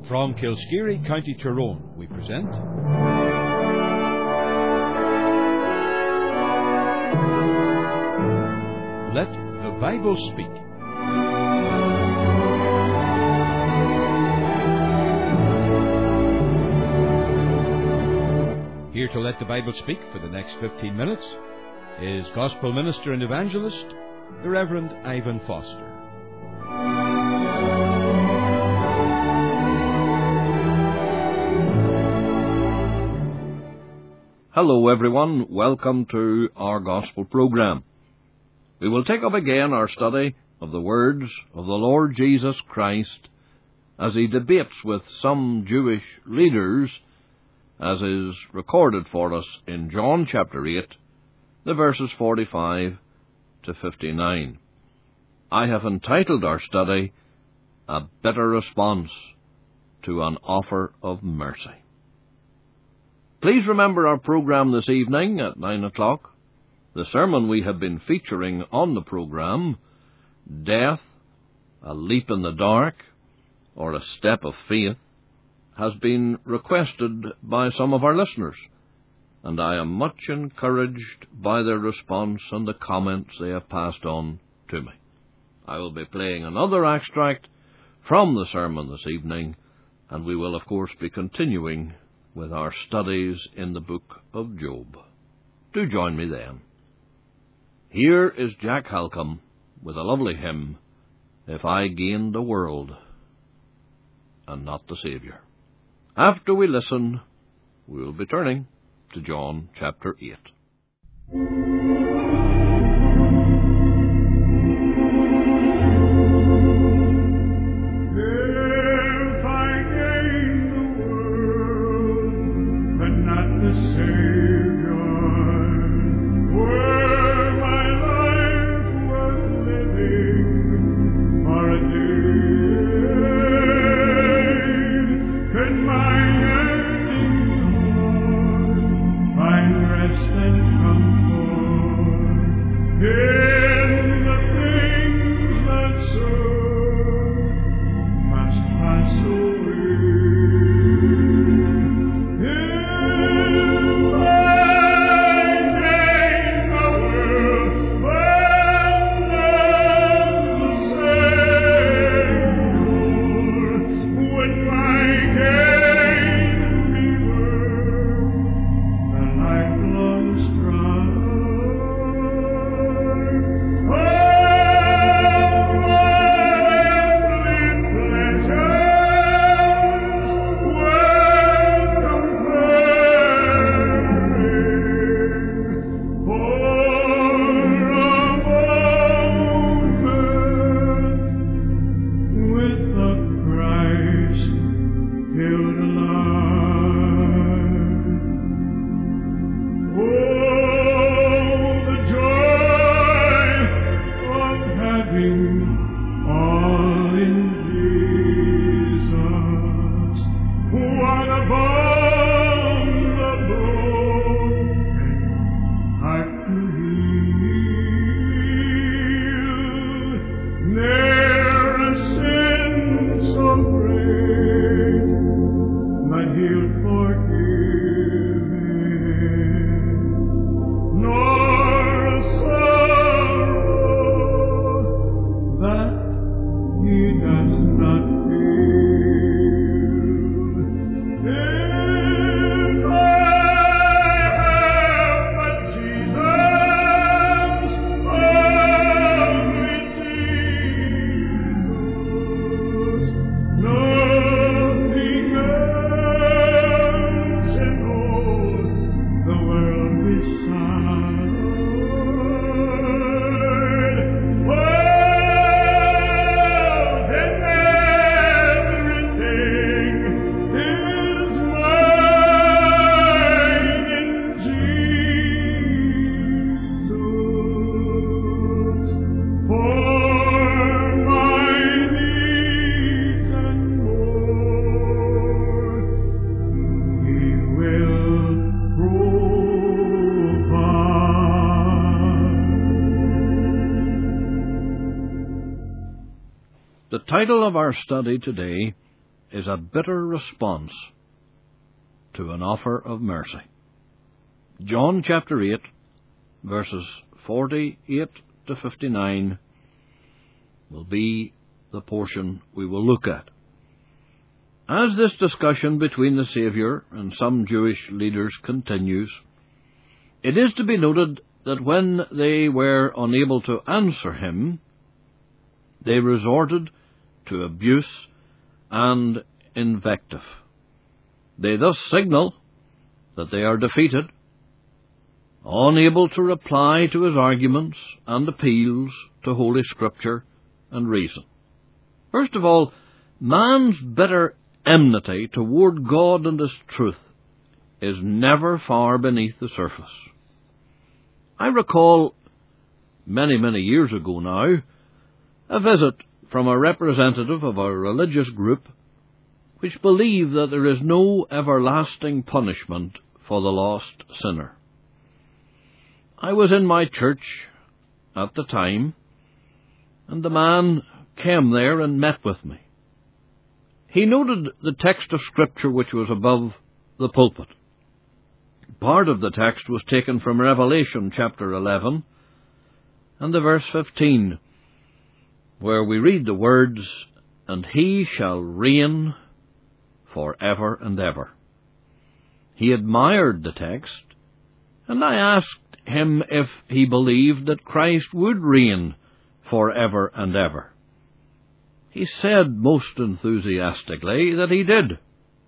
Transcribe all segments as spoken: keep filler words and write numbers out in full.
From Kilskeary, County Tyrone, we present Let the Bible Speak. Here to let the Bible speak for the next fifteen minutes is Gospel Minister and Evangelist, the Reverend Ivan Foster. Hello everyone, welcome to our Gospel program. We will take up again our study of the words of the Lord Jesus Christ as he debates with some Jewish leaders, as is recorded for us in John chapter eight, the verses forty-five to fifty-nine. I have entitled our study, A Bitter Response to an Offer of Mercy. Please remember our program this evening at nine o'clock. The sermon we have been featuring on the program, Death, a Leap in the Dark, or a Step of Faith, has been requested by some of our listeners, and I am much encouraged by their response and the comments they have passed on to me. I will be playing another extract from the sermon this evening, and we will of course be continuing with our studies in the book of Job. Do join me then. Here is Jack Halcombe with a lovely hymn, If I Gained the World and Not the Saviour. After we listen, we will be turning to John chapter eight. The title of our study today is a bitter response to an offer of mercy. John chapter eight, verses forty-eight to fifty-nine will be the portion we will look at. As this discussion between the Saviour and some Jewish leaders continues, it is to be noted that when they were unable to answer him, they resorted to abuse and invective. They thus signal that they are defeated, unable to reply to his arguments and appeals to Holy Scripture and reason. First of all, man's bitter enmity toward God and his truth is never far beneath the surface. I recall, many, many years ago now, a visit from a representative of a religious group which believed that there is no everlasting punishment for the lost sinner. I was in my church at the time, and the man came there and met with me. He noted the text of Scripture which was above the pulpit. Part of the text was taken from Revelation chapter eleven, and the verse fifteen, where we read the words, "And he shall reign for ever and ever." He admired the text, and I asked him if he believed that Christ would reign for ever and ever. He said most enthusiastically that he did.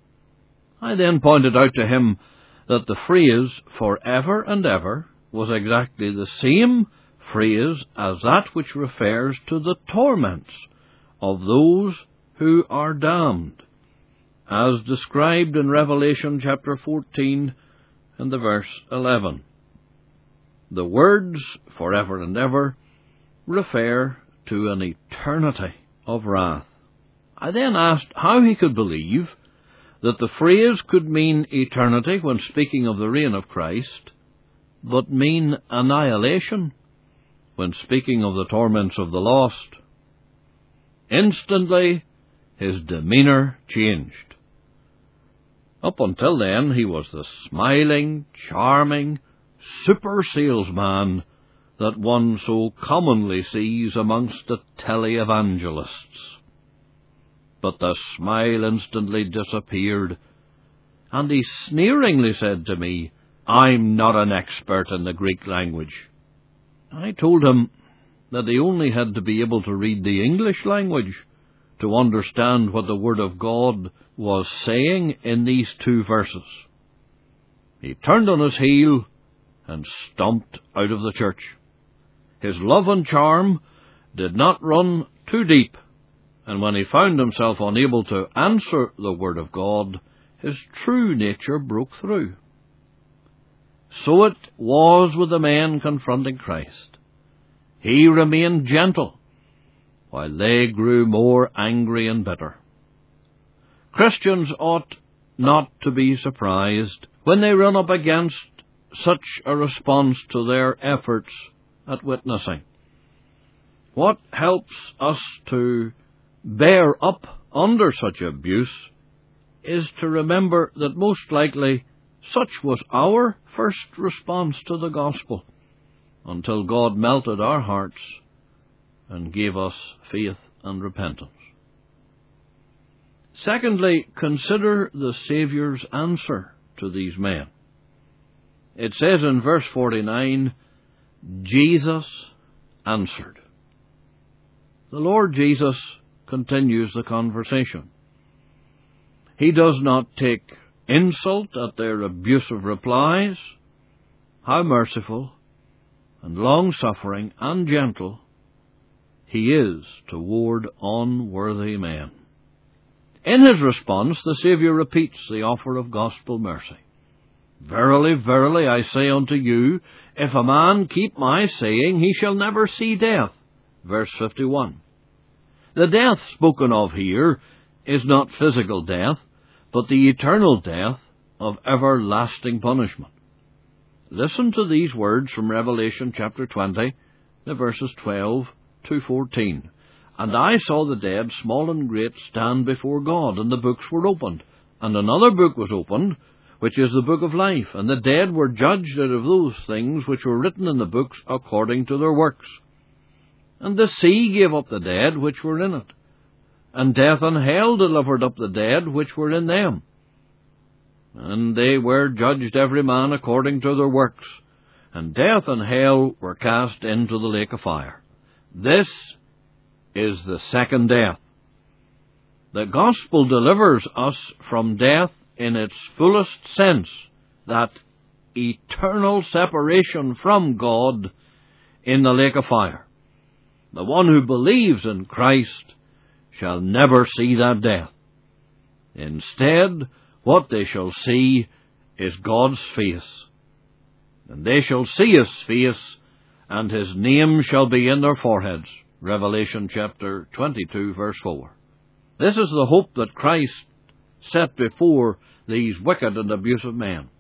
I then pointed out to him that the phrase "for ever and ever" was exactly the same phrase as that which refers to the torments of those who are damned, as described in Revelation chapter fourteen and the verse eleven. The words "for ever and ever" refer to an eternity of wrath. I then asked how he could believe that the phrase could mean eternity when speaking of the reign of Christ, but mean annihilation when speaking of the torments of the lost. Instantly, his demeanour changed. Up until then, he was the smiling, charming, super salesman that one so commonly sees amongst the televangelists. But the smile instantly disappeared, and he sneeringly said to me, "I'm not an expert in the Greek language." I told him that he only had to be able to read the English language to understand what the Word of God was saying in these two verses. He turned on his heel and stomped out of the church. His love and charm did not run too deep, and when he found himself unable to answer the Word of God, his true nature broke through. So it was with the men confronting Christ. He remained gentle, while they grew more angry and bitter. Christians ought not to be surprised when they run up against such a response to their efforts at witnessing. What helps us to bear up under such abuse is to remember that most likely such was our first response to the gospel, until God melted our hearts and gave us faith and repentance. Secondly, consider the Saviour's answer to these men. It says in verse forty-nine, Jesus answered. The Lord Jesus continues the conversation. He does not take insult at their abusive replies. How merciful and long-suffering and gentle he is toward unworthy men. In his response, the Saviour repeats the offer of gospel mercy. Verily, verily, I say unto you, if a man keep my saying, he shall never see death. Verse fifty-one. The death spoken of here is not physical death, but the eternal death of everlasting punishment. Listen to these words from Revelation chapter twenty, the verses twelve to fourteen. And I saw the dead, small and great, stand before God, and the books were opened. And another book was opened, which is the book of life. And the dead were judged out of those things which were written in the books according to their works. And the sea gave up the dead which were in it. And death and hell delivered up the dead which were in them. And they were judged every man according to their works. And death and hell were cast into the lake of fire. This is the second death. The gospel delivers us from death in its fullest sense, that eternal separation from God in the lake of fire. The one who believes in Christ shall never see that death. Instead, what they shall see is God's face. And they shall see His face, and His name shall be in their foreheads. Revelation chapter twenty-two, verse four. This is the hope that Christ set before these wicked and abusive men.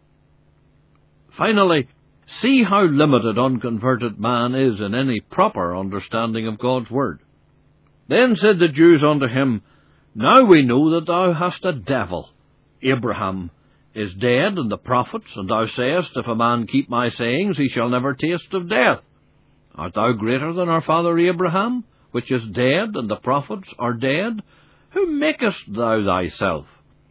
Finally, see how limited unconverted man is in any proper understanding of God's word. Then said the Jews unto him, Now we know that thou hast a devil. Abraham is dead, and the prophets, and thou sayest, If a man keep my sayings, he shall never taste of death. Art thou greater than our father Abraham, which is dead, and the prophets are dead? Who makest thou thyself?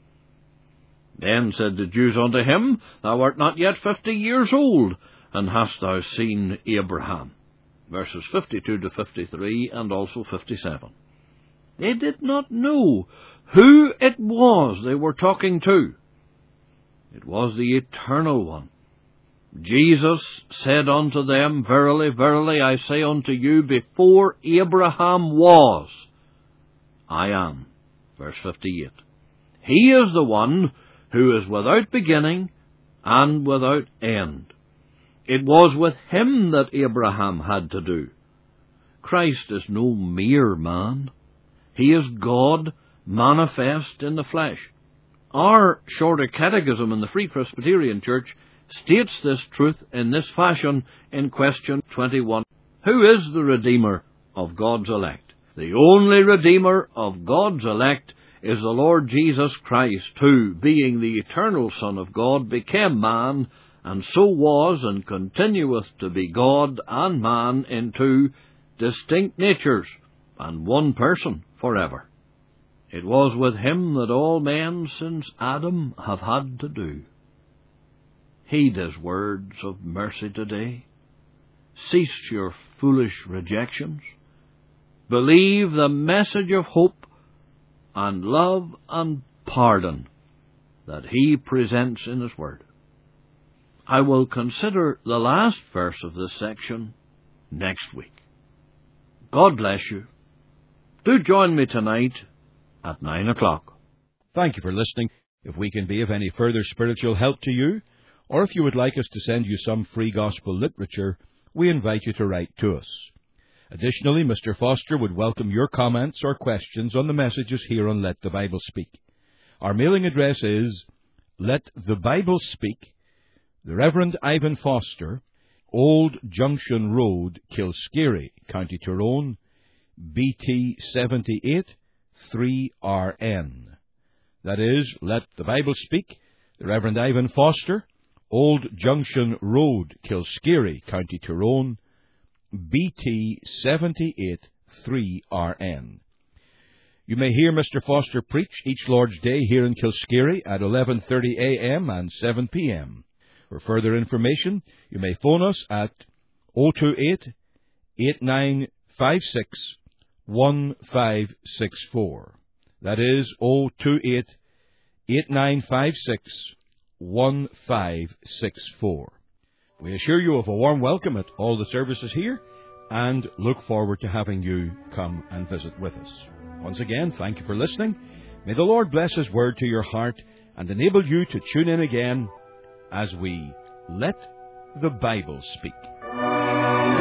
Then said the Jews unto him, Thou art not yet fifty years old, and hast thou seen Abraham? Verses fifty-two to fifty-three, and also fifty-seven. They did not know who it was they were talking to. It was the Eternal One. Jesus said unto them, Verily, verily, I say unto you, before Abraham was, I am. Verse fifty-eight. He is the one who is without beginning and without end. It was with Him that Abraham had to do. Christ is no mere man. He is God manifest in the flesh. Our Shorter Catechism in the Free Presbyterian Church states this truth in this fashion in question twenty-one. Who is the Redeemer of God's elect? The only Redeemer of God's elect is the Lord Jesus Christ, who, being the eternal Son of God, became man, and so was and continueth to be God and man in two distinct natures, and one person forever. It was with Him that all men since Adam have had to do. Heed His words of mercy today. Cease your foolish rejections. Believe the message of hope and love and pardon that He presents in His Word. I will consider the last verse of this section next week. God bless you. Do join me tonight at nine o'clock. Thank you for listening. If we can be of any further spiritual help to you, or if you would like us to send you some free gospel literature, we invite you to write to us. Additionally, Mister Foster would welcome your comments or questions on the messages here on Let the Bible Speak. Our mailing address is Let the Bible Speak, the Reverend Ivan Foster, Old Junction Road, Kilskeary, County Tyrone, B T seventy-eight three R N. That is, Let the Bible Speak, the Reverend Ivan Foster, Old Junction Road, Kilskeary, County Tyrone, B T seventy-eight three R N. You may hear Mister Foster preach each Lord's Day here in Kilskeary at eleven thirty a m and seven p m For further information, you may phone us at oh two eight, eight nine five six, one five six four. That is oh two eight, eight nine five six, one five six four. We assure you of a warm welcome at all the services here and look forward to having you come and visit with us. Once again, thank you for listening. May the Lord bless His word to your heart and enable you to tune in again as we let the Bible speak.